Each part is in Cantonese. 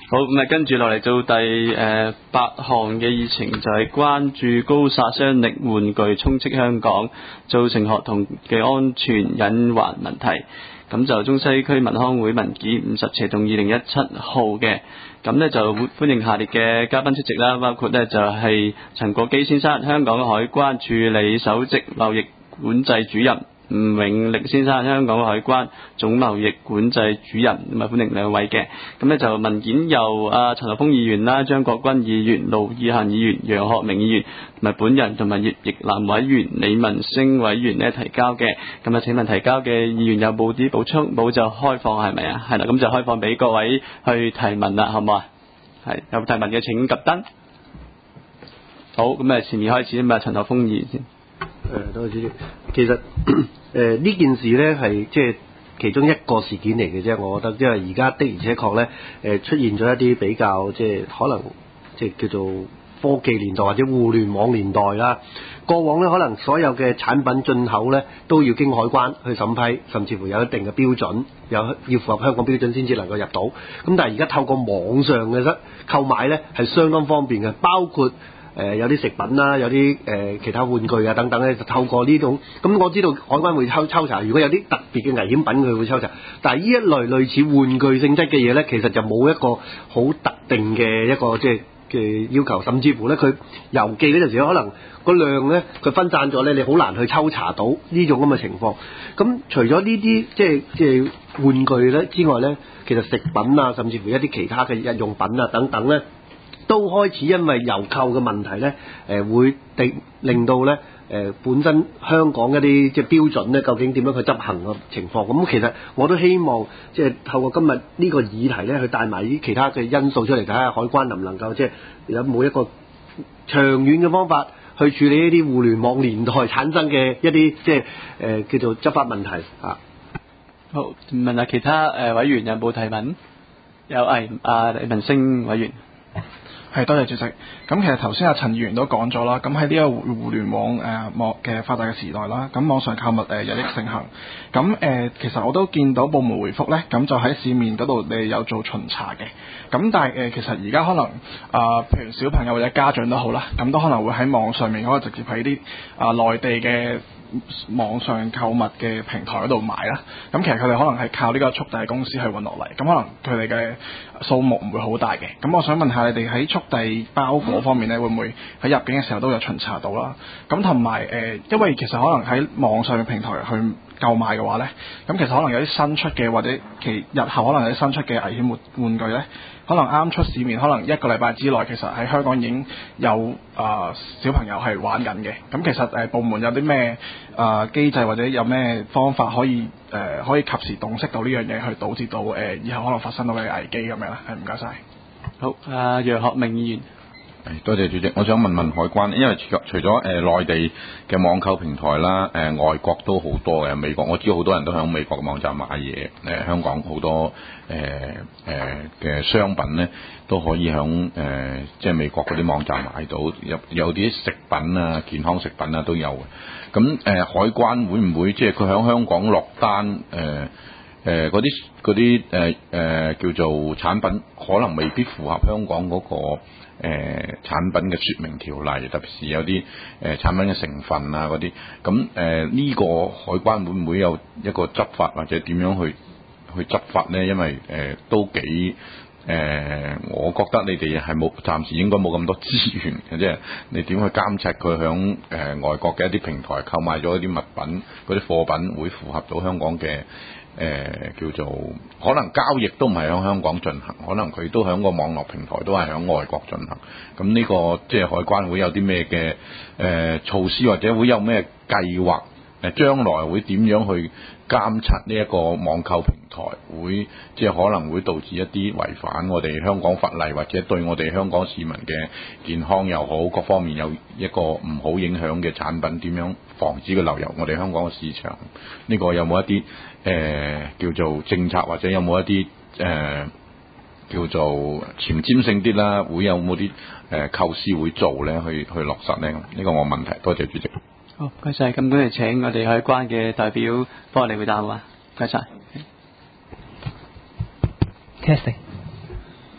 好，咁啊，跟住落嚟做第8項嘅議程，就係關注高殺傷力玩具充斥香港，造成學童嘅安全隱患問題。咁就中西區民康會文件50/2017號嘅，咁呢就歡迎下列嘅嘉賓出席啦，包括呢就係陳國基先生，香港海關處理首席貿易管制主任；吳永力先生，香港海關總貿易管制主任。咁啊，歡迎兩位嘅。咁呢就文件由陳學鋒議員啦、張國軍議員、盧以嫻議員、楊學明議員同埋本人同埋葉奕南委員、李文星委員呢提交嘅。咁啊，請問提交嘅議員有冇啲補充？冇就開放係咪啊？係啦，咁就開放俾各位去提問啦，好唔好啊？係，有提問嘅請及燈。好，咁啊，前面開始啊嘛，陳學鋒議員先。 多謝主席。其實呢件事呢係即係其中一個事件嚟嘅啫，我覺得，因為而家的而且確呢出現咗一啲比較即係可能即係叫做科技年代或者互聯網年代啦。過往呢可能所有嘅產品進口呢都要經海關去審批，甚至乎有一定嘅標準，要符合香港標準先至能夠入到。咁但係而家透過網上嘅購買呢係相當方便嘅，包括有啲食品啦，有啲其他玩具啊等等咧，就透過呢種咁我知道海關會抽查，如果有啲特別嘅危險品佢會抽查，但係呢一類似玩具性質嘅嘢咧，其實就冇一個好特定嘅一個即係嘅要求，甚至乎咧佢郵寄嗰陣時可能個量咧佢分散咗咧，你好難去抽查到呢種咁嘅情況。咁除咗呢啲即係玩具咧之外咧，其實食品啊，甚至乎一啲其他嘅日用品啊等等咧，都開始因為郵購嘅問題咧，會令到咧本身香港一啲即係標準咧，究竟點樣去執行嘅情況？咁其實我都希望即係透過今日呢個議題咧，去帶埋啲其他嘅因素出嚟，睇下海關能唔能夠即係有冇一個長遠嘅方法去處理一啲互聯網年代產生嘅一啲即係叫做執法問題啊。 好，問下其他委員有冇提問？有李文星委員。 係，多謝主席。咁其實頭先陳議員都講咗啦，咁喺呢個互聯網網嘅發達嘅時代啦，咁網上購物日益盛行。咁其實我都見到部門回覆咧，咁就喺市面嗰度你有做巡查嘅。咁但係其實而家可能譬如小朋友或者家長都好啦，咁都可能會喺網上面可以直接喺啲內地嘅網上購物嘅平台嗰度買啦。咁其實佢哋可能係靠呢個速遞公司去運落嚟，咁可能佢哋嘅數目唔會好大嘅。咁我想問下你哋喺速遞包裹方面咧，會唔會喺入境嘅時候都有巡查到啦？咁同埋因為其實可能喺網上嘅平台去購買嘅話咧，咁其實可能有啲新出嘅或者日後可能有啲新出嘅危險玩具咧，可能啱出市面，可能1個禮拜之內，其實喺香港已經有小朋友係玩緊嘅。咁其實部門有啲咩機制或者有咩方法可以及時洞悉到呢樣嘢，去導致到以後可能發生到嘅危機咁樣咧？係，唔該晒。 好，楊學明議員。 多謝主席，我想問海關，因為除咗內地嘅網購平台啦，外國都好多嘅，美國我知好多人都喺美國嘅網站買嘢，香港好多嘅商品咧都可以喺即係美國嗰啲網站買到，有啲食品啊、健康食品啊都有嘅。咁海關會唔會即係佢喺香港落單嗰啲叫做產品可能未必符合香港嗰個產品嘅說明條例，特別是有啲產品嘅成分啊嗰啲，咁呢個海關會唔會有一個執法或者點樣去執法呢？因為都幾我覺得你哋係暫時應該冇咁多資源嘅，即係你點去監察佢響外國嘅一啲平台購買咗一啲物品嗰啲貨品會符合到香港嘅叫做可能交易都唔係喺香港進行，可能佢都喺個網絡平台都係喺外國進行。咁呢個即係海關會有啲咩嘅措施，或者會有咩計劃？將來會點樣去監察呢一個網購平台？會即係可能會導致一啲違反我哋香港法例，或者對我哋香港市民嘅健康又好，各方面有一個唔好影響嘅產品，點樣防止佢流入我哋香港嘅市場？呢個有冇一啲叫做政策，或者有冇一啲叫做前瞻性啲啦？會有冇啲構思會做咧？去落實呢？呢個我問題，多謝主席。 好，唔該晒。咁今日請我哋海關嘅代表幫我哋回答啊。唔該晒。 Testing。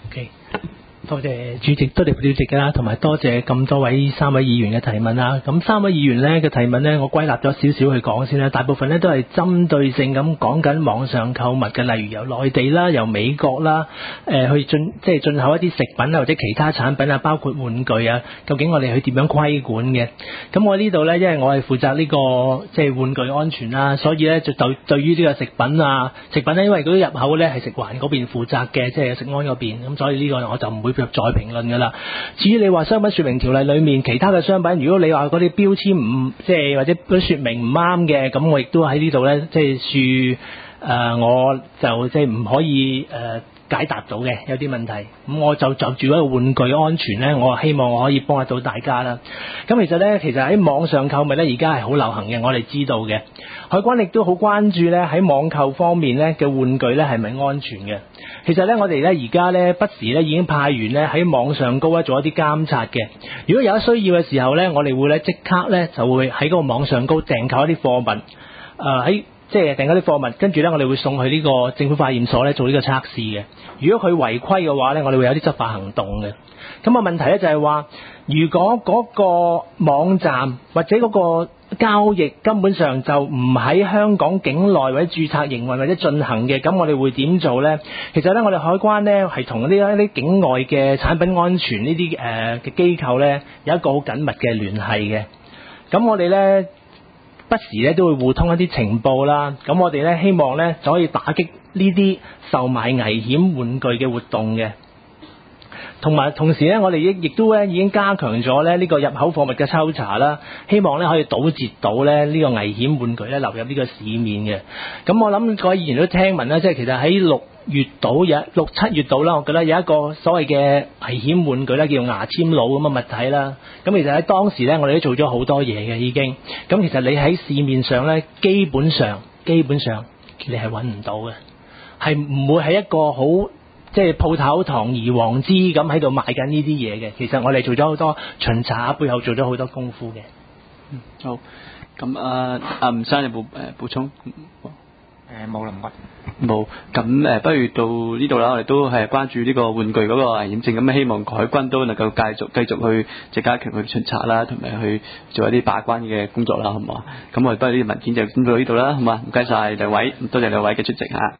OK， 多謝主席，多謝副主席啦，同埋多謝咁多位3位議員嘅提問啦。咁3位議員呢嘅提問呢，我歸納咗少少去講先啦。大部分呢都係針對性咁講緊網上購物嘅，例如由內地啦、由美國啦，去進口一啲食品啊或者其他產品啊，包括玩具啊，究竟我哋去點樣規管嘅？咁我呢度呢，因為我係負責呢個玩具安全啦，所以呢就對於呢個食品呢，因為嗰啲入口呢係食環嗰邊負責嘅，即係食安嗰邊，咁所以呢個我就唔會再評論㗎啦。至於你話商品說明條例裏面其他嘅商品，如果你話嗰啲標籤唔或者嗰啲說明唔啱嘅，咁我亦都喺呢度呢，我就唔可以解答到嘅，有啲問題。咁我就住嗰個玩具安全呢，我希望我可以幫得到大家啦。咁其實喺網上購物呢，而家係好流行嘅，我哋知道嘅。海關亦都好關注呢，喺網購方面呢嘅玩具呢係咪安全嘅。其實呢，我哋呢而家呢不時呢已經派員呢喺網上高做一啲監察嘅。如果有需要嘅時候呢，我哋會呢即刻呢就會喺嗰個網上高訂購一啲貨物，訂嗰啲貨物，跟住呢，我哋會送去呢個政府化驗所呢做呢個測試嘅。如果佢違規嘅話呢，我哋會有啲執法行動嘅。咁問題呢就係話，如果嗰個網站或者嗰個交易根本上就唔喺香港境內或者註冊營運或者進行嘅，咁我哋會點做呢？其實呢，我哋海關呢係同呢一啲境外嘅產品安全呢啲嘅機構呢有一個好緊密嘅聯繫嘅。咁我哋呢不時咧都會互通一啲情報啦，咁我哋咧希望咧就可以打擊呢啲售賣危險玩具嘅活動嘅，同時咧我哋亦都咧已經加強咗咧呢個入口貨物嘅抽查啦，希望咧可以堵截到咧呢個危險玩具咧流入呢個市面嘅。咁我諗各位議員都聽聞啦，即係其實喺6、7月度啦，我覺得有一個所謂嘅危險玩具咧，叫牙籤佬咁嘅物體啦。咁其實喺當時咧，我哋都做咗好多嘢嘅已經。咁其實你喺市面上咧，基本上你係揾唔到嘅，係唔會係一個好鋪頭堂而皇之咁喺度賣緊呢啲嘢嘅。其實我哋做咗好多巡查，背後做咗好多功夫嘅。 好。咁吳生有冇補充？ 冇啦，唔該。 冇，咁不如到呢度啦，我哋都係關注呢個玩具嗰個危險性，咁希望海軍都能夠繼續去加強去巡查啦，同埋去做一啲把關嘅工作啦，好唔好啊？咁我哋不如呢啲文件就先到呢度啦，好嘛？唔該晒兩位，多謝兩位嘅出席嚇。